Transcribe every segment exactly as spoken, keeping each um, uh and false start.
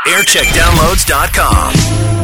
aircheck downloads dot com.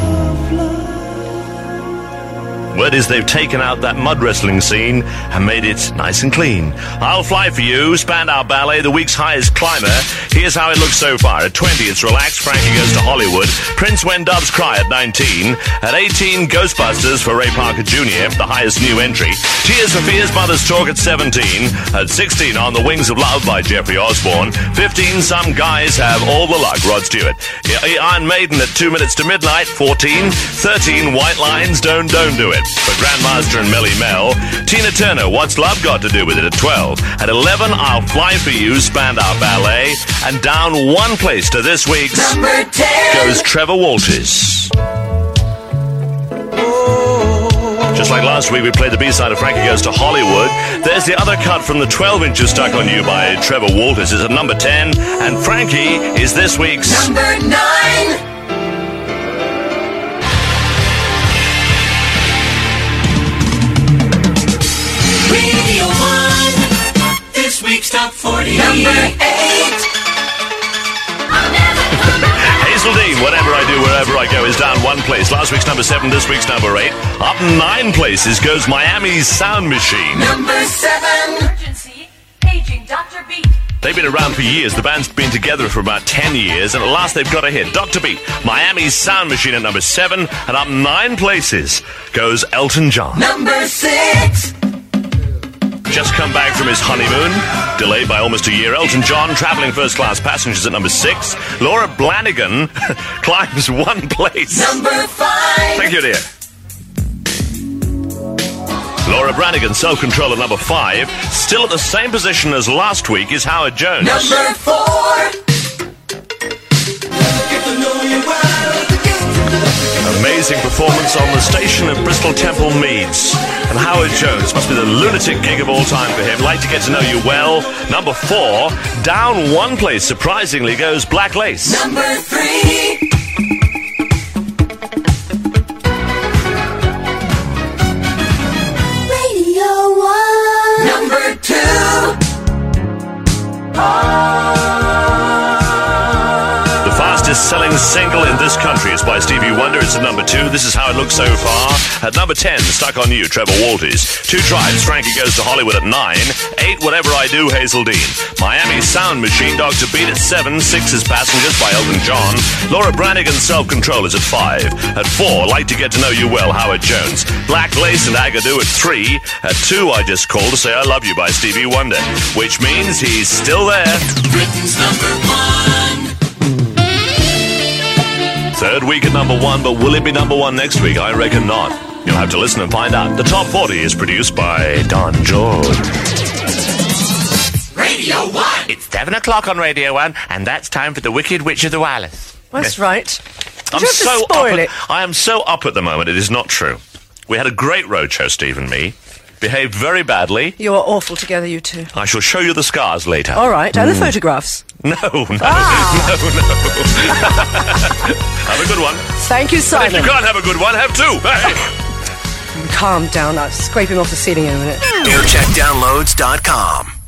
Word is they've taken out that mud wrestling scene and made it nice and clean. I'll Fly For You, Spandau Ballet, the week's highest climber. Here's how it looks so far. At twenty, it's Relax, Frankie Goes to Hollywood. Prince When Doves Cry at nineteen. At eighteen, Ghostbusters for Ray Parker Junior, the highest new entry. Tears for Fears, Mother's Talk at seventeen. At sixteen, On the Wings of Love by Jeffrey Osborne. fifteen, Some Guys Have All the Luck, Rod Stewart. Iron Maiden at two minutes to midnight, fourteen. thirteen, White Lines, Don't Don't Do It for Grandmaster and Melly Mel. Tina Turner, What's Love Got to Do With It at twelve. At eleven, I'll Fly For You, Spandau Ballet. And down one place to this week's number ten goes Trevor Walters. Just like last week, we played the B-side of Frankie Goes to Hollywood. There's the other cut from the twelve inches Stuck on You by Trevor Walters. It's at number ten. And Frankie is this week's number nine. Radio one, this week's top forty. Number eight. Hazeldean, Whatever I Do, Wherever I Go, is down one place. Last week's number seven, this week's number eight. Up nine places goes Miami's Sound Machine. Number seven. Emergency, paging Doctor Beat. They've been around for years. The band's been together for about ten years, and at last they've got a hit. Doctor Beat, Miami's Sound Machine at number seven, and up nine places goes Elton John. Number six. Just come back from his honeymoon, delayed by almost a year. Elton John, Traveling First Class Passengers at number six. Laura Branigan climbs one place. Number five. Thank you, dear. Laura Branigan, Self-Control at number five. Still at the same position as last week is Howard Jones. Number four. Amazing performance on the station of Bristol Temple Meads. And Howard Jones must be the lunatic gig of all time for him. Like to Get to Know You Well. Number four, down one place, surprisingly, goes Black Lace. Number three. Radio one. Number two. The fastest selling single in this country is by Stevie Wonder. It's at number two. This is how it looks so far. At number ten, Stuck on You, Trevor Walters. Two Tribes, Frankie Goes to Hollywood at nine. Eight, Whatever I Do, Hazeldean. Miami's Sound Machine, Doctor Beat at seven. Six is Passengers by Elton John. Laura Branigan's Self-Control is at five. At four, Like to Get to Know You Well, Howard Jones. Black Lace and Agadoo at three. At two, I Just Called to Say I Love You by Stevie Wonder, which means he's still there. Britain's number one. Third week at number one, but will it be number one next week? I reckon not. You'll have to listen and find out. The Top forty is produced by Don George. Radio one. It's seven o'clock on Radio one, and that's time for the Wicked Witch of the Wireless. That's right. I'm you have to so spoil up at, it? I am so up at the moment, it is not true. We had a great roadshow, Steve and me. Behaved very badly. You are awful together, you two. I shall show you the scars later. All right, and the photographs. No, no, Ah. no, no. Have a good one. Thank you, If Simon. you can't have a good one, have two. Hey. Calm down. I'll scrape him off the ceiling in a minute. aircheck downloads dot com.